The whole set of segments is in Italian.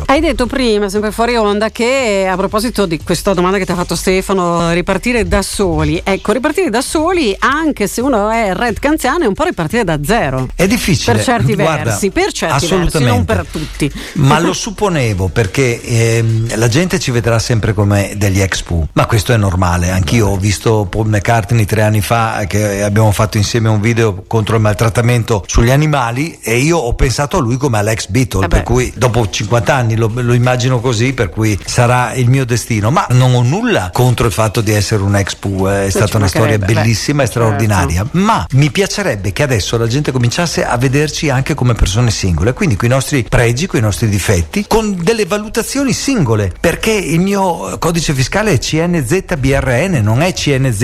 Hai detto prima, sempre fuori onda, che a proposito di questa domanda che ti ha fatto Stefano, ripartire da soli. Ecco, ripartire da soli, anche se uno è Red Canziano, è un po' ripartire da zero. È difficile. Per certi versi, non per tutti. Ma lo supponevo, perché la gente ci vedrà sempre come degli ex Pooh. Ma questo è normale. Anch'io ho visto Paul McCartney 3 anni fa, che abbiamo fatto insieme un video contro il maltrattamento sugli animali, e io ho pensato a lui come all'ex Beatle, per cui dopo 50 anni lo immagino così, per cui sarà il mio destino. Ma non ho nulla contro il fatto di essere un ex Pooh, è stata una storia bellissima e straordinaria, ma mi piacerebbe che adesso la gente cominciasse a vederci anche come persone singole, quindi con i nostri pregi, con i nostri difetti, con delle valutazioni singole, perché il mio codice fiscale è CNZBRN, non è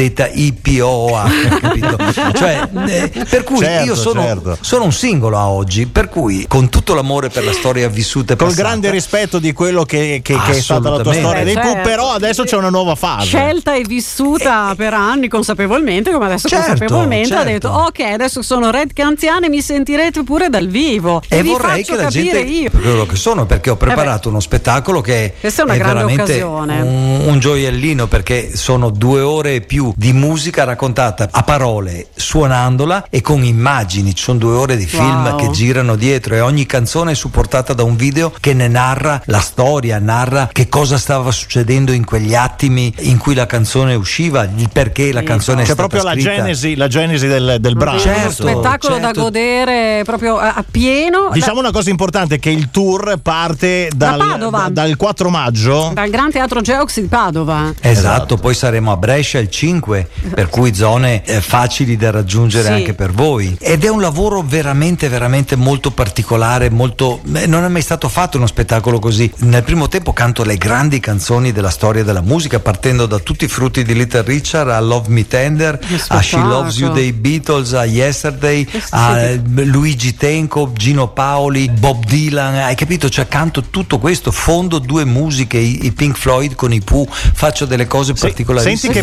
CNZIPOA, capito? Cioè, per cui io sono un singolo a oggi, per cui con tutto l'amore per la storia vissuta e col passata, grande rispetto di quello che è stata la tua storia dei Pooh, però adesso c'è una nuova fase, scelta e vissuta per anni consapevolmente, come adesso consapevolmente ha detto ok, adesso sono Red Canziano e mi sentirete pure dal vivo e vorrei che la gente io quello che sono, perché ho preparato uno spettacolo che questa è una grande veramente occasione, un gioiellino, perché sono 2 ore e più di musica raccontata a parole, suonandola e con immagini. Ci sono 2 ore di film che girano dietro, e ogni canzone è supportata da un video che ne narra la storia, narra che cosa stava succedendo in quegli attimi in cui la canzone usciva, il perché la canzone è stata proprio scritta. la genesi del brano. Uno spettacolo da godere proprio a pieno. Diciamo una cosa importante, che il tour parte dal 4 maggio dal Gran Teatro Geox di Padova. Esatto, poi saremo a Brescia il 5, per cui zone facili da raggiungere anche per voi, ed è un lavoro veramente veramente molto particolare, molto non è mai stato fatto uno spettacolo così. Nel primo tempo canto le grandi canzoni della storia della musica, partendo da tutti i frutti di Little Richard a Love Me Tender, a She Loves You dei Beatles, a Yesterday, a Luigi Tenco, Gino Paoli, Bob Dylan, hai capito? Cioè canto tutto questo, fondo 2 musiche, i Pink Floyd con i Pooh, faccio delle cose particolari. Senti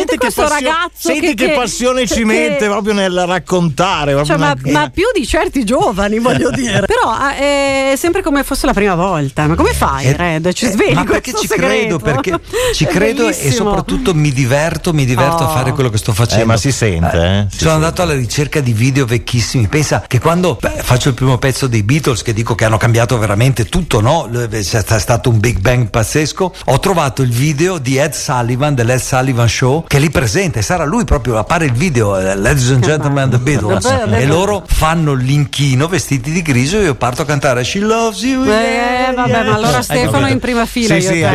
che passione ci mette proprio nel raccontare, cioè, ma più di certi giovani, voglio dire. Però è sempre come fosse la prima volta. Ma come fai, Red? Ci svegli? Ma perché ci credo, perché ci credo, e soprattutto mi diverto a fare quello che sto facendo. Ma si sente, sono andato alla ricerca di video vecchissimi. Pensa che quando faccio il primo pezzo dei Beatles, che dico che hanno cambiato veramente tutto, no? C'è stato un Big Bang pazzesco. Ho trovato il video di Ed Sullivan, dell'Ed Sullivan Show, che li presenta, e sarà lui proprio, appare il video, Ladies and Gentlemen the Beatles, e loro fanno l'inchino vestiti di grigio, e io parto a cantare She Loves You. Ma allora Stefano in prima fila.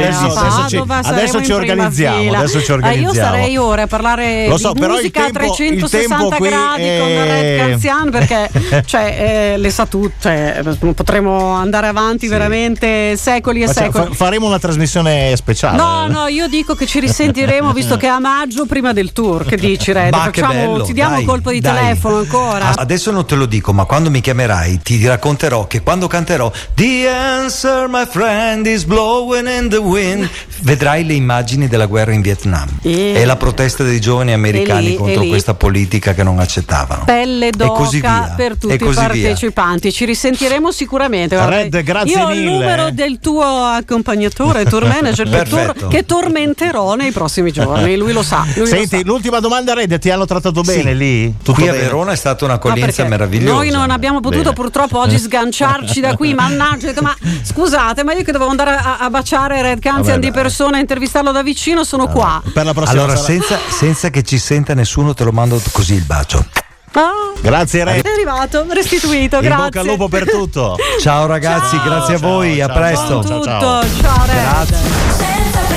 Adesso ci organizziamo. Io sarei ore a parlare di musica a 360 gradi con Red Canziano, perché le sa tutte, potremo andare avanti veramente secoli e secoli. Faremo una trasmissione speciale. No, io dico che ci risentiremo, visto che è a maggio, prima del tour. Che dici, Red? Ti diamo un colpo di telefono ancora. Adesso non te lo dico, ma quando mi chiamerai ti racconterò che quando canterò The Answer My Friend is Blowing in the Wind, vedrai le immagini della guerra in Vietnam e la protesta dei giovani americani contro questa politica che non accettavano. Pelle d'oca per tutti i partecipanti. Ci risentiremo sicuramente. Red, grazie io mille. Io ho il numero del tuo accompagnatore, tour manager del tour, che tormenterò nei prossimi giorni. Lui lo sa. Senti, l'ultima domanda, Red, ti hanno trattato bene lì? Qui a Verona è stata un'accoglienza meravigliosa. Noi non abbiamo potuto purtroppo oggi sganciarci da qui, mannaggia, ho detto, ma scusate, ma io che dovevo andare a baciare Red Canziano di persona e intervistarlo da vicino, sono qua. Per la prossima allora senza che ci senta nessuno, te lo mando così il bacio. Grazie Red. È arrivato, restituito, in grazie. Bocca al lupo per tutto. Ciao ragazzi, grazie a voi, a presto. Ciao Red. Grazie.